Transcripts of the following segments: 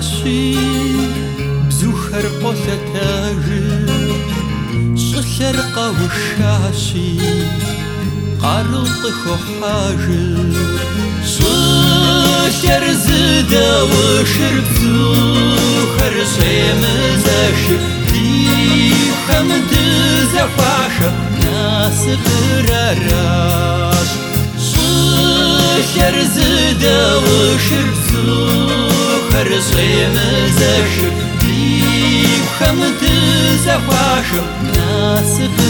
حاشي بزوخر قلتاجي شلر قوشاشي قارلطخ حاجي شلر زدا وشرب زوخر شيمزاش دي خمد زفاشة ناس براراش شلر زدا وشرب زوخر شيمزاش خمد زفاشة ناس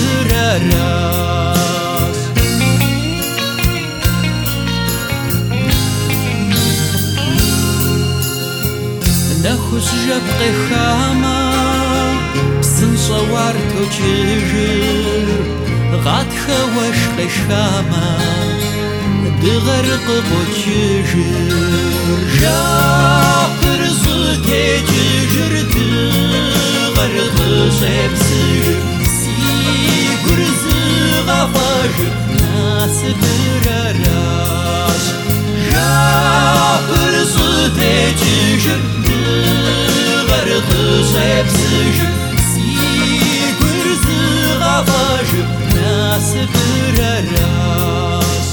براراس نخش جبقي خاما بسن صوار تجر غاد خوش قشاما دغرق بوجر جاقر زلتي جر غرق شبسر سيقر زغفاج ناس براراش جاقر زلتي جر غرق شبسر سيقر زغفاج ناس براراش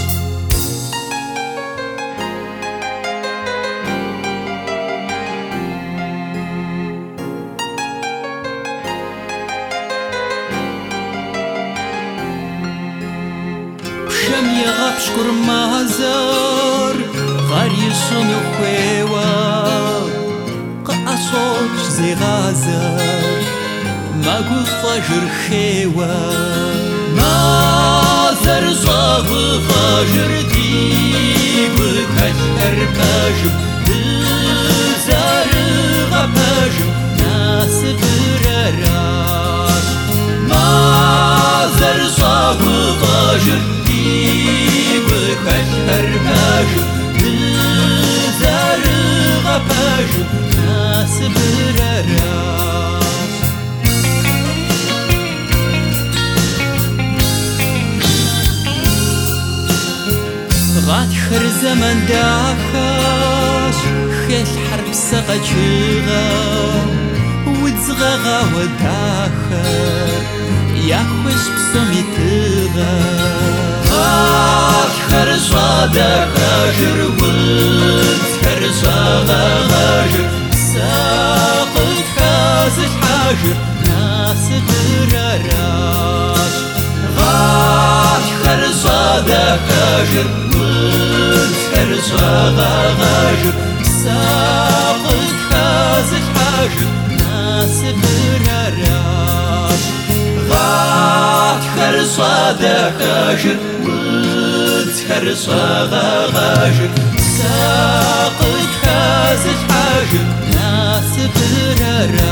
شم يغاب شكر مازار غاريشون خويوا قاصوش زي غازر ما قول فجر خيوا مازر صاغ فجر ديب كشر باجم زار غباجم ناس براراش مازر صاغ فجر بكشر باجم زار غباجم ناس براراش غاد خر زمن داخاش خيل حرب سقجيغا وتزغغا وداخر يا خوش بسومي تغا خرجا داخر خرجا غاجر ساقط خازج حاجر ناس براراش غاد خرجا داخر خرجا غاجر ساقط خازج حاجر ناس براراش غاد خرجا داخر خرجا غاجر ساقط خازج حاجر ناس براراش